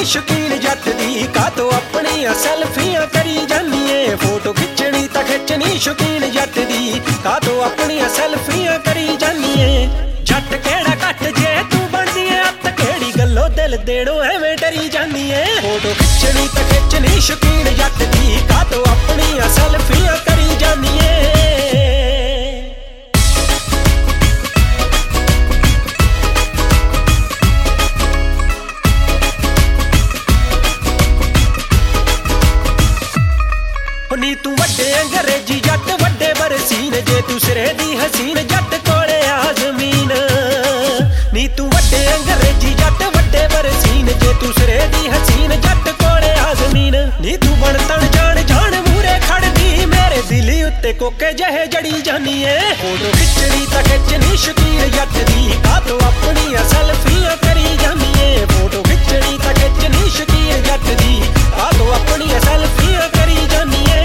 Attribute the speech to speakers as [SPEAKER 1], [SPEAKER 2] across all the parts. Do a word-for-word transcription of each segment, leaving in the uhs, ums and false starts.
[SPEAKER 1] ਨੀ ਸ਼ੌਕੀਨ ਜੱਟ ਦੀ, ਕਾਤੋਂ ਆਪਣੀਆਂ ਸੈਲਫੀਆਂ ਕਰੀ ਜਾਨੀਏ। ਫੋਟੋ ਖਿੱਚਣੀ ਤਾਂ ਖਿੱਚਣੀ ਸ਼ੌਕੀਨ ਜੱਟ ਦੀ, ਕਾਤੋਂ ਆਪਣੀਆਂ ਸੈਲਫੀਆਂ ਕਰੀ ਜਾਨੀਏ। ਜੱਟ ਕਿਹੜਾ ਘੱਟ ਜੇ ਤੂੰ ਬਣਦੀ ਏ ਅੱਤ, ਕਿਹੜੀ ਗੱਲੋਂ ਦਿਲ ਦੇਣੋਂ ਐਵੇਂ ਡਰੀ ਜਾਨੀਏ। ਫੋਟੋ ਖਿੱਚਣੀ ਤਾਂ ਖਿੱਚਣੀ ਸ਼ੌਕੀਨ ਜੱਟ ਦੀ, ਕਾਤੋਂ ਆਪਣੀਆਂ ਸੈਲਫੀਆਂ ਕਰੀ ਜਾਨੀਏ। ਨੀ ਤੂੰ ਵੱਡੇ ਅੰਗਰੇਜ਼ੀ ਜੱਟ ਵੱਡੇ ਬਰਸੀਨ, ਜੇ ਤੂੰ ਸਿਰੇ ਦੀ ਹਸੀਨ ਜੱਟ ਕੋਲੇ ਆ ਜ਼ਮੀਨ। ਨੀ ਤੂੰ ਵੱਡੇ ਅੰਗਰੇਜ਼ੀ ਜੱਟ ਵੱਡੇ ਬਰਸੀਨ, ਜੇ ਤੂੰ ਸਿਰੇ ਦੀ ਹਸੀਨ ਜੱਟ ਕੋਲੇ ਆ ਜ਼ਮੀਨ। ਨੀ ਤੂੰ ਬਣ ਤਣ ਜਾਣ ਜਾਣ ਮੂਰੇ ਖੜਦੀ, ਮੇਰੇ ਦਿਲ ਉੱਤੇ ਕੋਕੇ ਜਿਹੇ ਜੜੀ ਜਾਨੀਏ। ਫੋਟੋ ਖਿੱਚਣੀ ਤਾਂ ਖਿੱਚਣੀ ਸ਼ੌਕੀਨ ਜੱਟ ਦੀ, ਕਾਤੋਂ ਆਪਣੀਆਂ ਸੈਲਫੀਆਂ ਕਰੀ ਜਾਨੀਏ। ਫੋਟੋ ਖਿੱਚਣੀ ਤਾਂ ਖਿੱਚਣੀ ਸ਼ੌਕੀਨ ਜੱਟ ਦੀ, ਕਾਤੋਂ ਆਪਣੀਆਂ ਸੈਲਫੀਆਂ ਕਰੀ ਜਾਨੀਏ।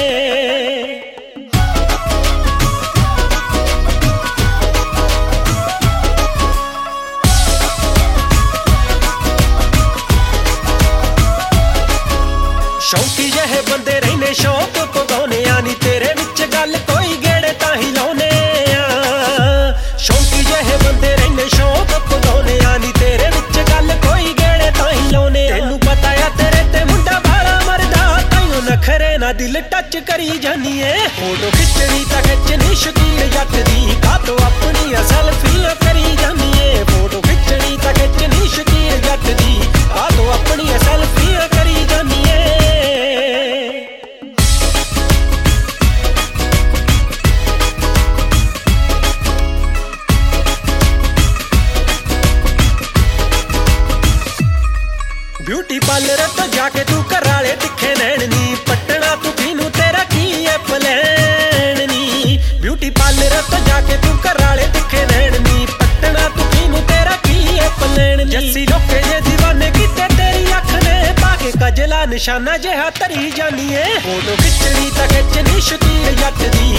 [SPEAKER 1] ਸ਼ੌਂਕੀ ਜਿਹੇ ਬੰਦੇ ਰਹਿੰਦੇ ਸ਼ੌਕ ਪਗਾਉਣੇ ਆ, ਨੀ ਤੇਰੇ ਵਿੱਚ ਗੱਲ ਕੋਈ ਗੇੜੇ ਤਾਂ ਹੀ ਲਾਉਣੇ ਆ। ਸ਼ੌਂਕੀ ਜਿਹੇ ਬੰਦੇ ਰਹਿੰਦੇ ਸ਼ੌਕ ਪਗਾਉਣੇ ਆ, ਨੀ ਤੇਰੇ ਵਿੱਚ ਗੱਲ ਕੋਈ ਗੇੜੇ ਤਾਂ ਹੀ ਲਾਉਣੇ ਆ। ਤੈਨੂੰ ਪਤਾ ਆ ਤੇਰੇ ਤੇ ਮੁੰਡਾ ਬਾਲਾ ਮਰਦਾ, ਤਾਈਓ ਨਖਰੇ ਨਾ ਦਿਲ ਟੱਚ ਕਰੀ ਜਾਨੀਏ। ਫੋਟੋ ਖਿੱਚਣੀ ਤਾਂ ਖਿੱਚਣੀ ਸ਼ੌਕੀਨ ਜੱਟ ਦੀ, ਕਾਤੋਂ ਆਪਣੀਆਂ ਸੈਲਫੀਆਂ ਕਰੀ ਜਾਨੀਏ। ਫੋਟੋ ਖਿੱਚਣੀ ਤਾਂ ਖਿੱਚਣੀ ਸ਼ੌਕੀਨ ਜੱਟ ਦੀ, ਕਾਤੋਂ ਆਪਣੀਆਂ ਸੈਲਫੀਆਂ ਕਰੀ ਜਾਨੀਏ। ਬਿਊਟੀ ਪਾਰਲਰ ਤੋਂ ਜਾ ਕੇ ਤੂੰ ਘਰ ਵਾਲੇ ਤਿੱਖੇ ਨੈਣ ਨੀ, ਪੱਟਣਾ ਤੂੰ ਕਿਨੂੰ ਤੇਰਾ ਕੀ ਐ ਪਲੈਨ ਨੀ। ਬਿਊਟੀ ਪਾਰਲਰ ਤੋਂ ਜਾ ਕੇ ਤੂੰ ਘਰ ਵਾਲੇ ਤਿੱਖੇ ਨੈਣ ਨੀ, ਪੱਟਣਾ ਤੂੰ ਕਿਨੂੰ ਤੇਰਾ ਕੀ ਐ ਪਲੈਨ ਨੀ। ਜੱਸੀ ਲੋਕੇ ਜੇ دیਵਾਨੇ ਕੀਤੇ ਤੇਰੀ ਅੱਖ ਨੇ, ਪਾ ਕੇ ਕਜਲਾ ਨਿਸ਼ਾਨਾ ਜਿਹਾ ਧਰੀ ਜਾਨੀਏ। ਫੋਟੋ ਖਿੱਚਣੀ ਤਾਂ ਖਿੱਚਣੀ ਸ਼ੌਕੀਨ ਜੱਟ ਦੀ,